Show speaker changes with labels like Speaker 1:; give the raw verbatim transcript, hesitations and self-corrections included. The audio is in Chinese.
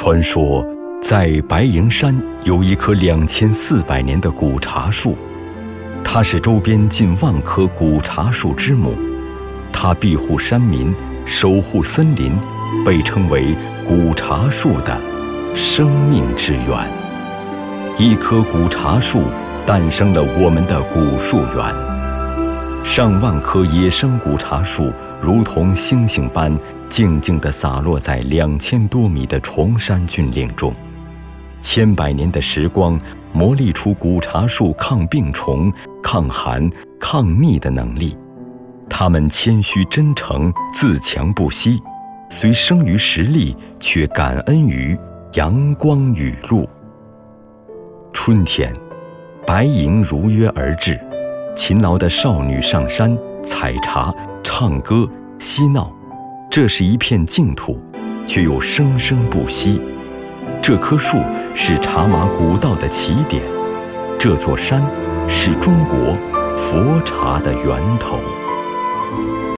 Speaker 1: 传说，在白银山有一棵两千四百年的古茶树，它是周边近万棵古茶树之母。它庇护山民，守护森林，被称为古茶树的生命之源。一棵古茶树诞生了我们的古树园。上万棵野生古茶树如同星星般静静地洒落在两千多米的崇山峻岭中，千百年的时光磨砺出古茶树抗病虫、抗寒、抗逆的能力。它们谦虚真诚，自强不息，虽生于实力，却感恩于阳光雨露。春天，白银如约而至，勤劳的少女上山采茶、唱歌、嬉闹。这是一片净土，却又生生不息。这棵树是茶马古道的起点，这座山是中国佛茶的源头。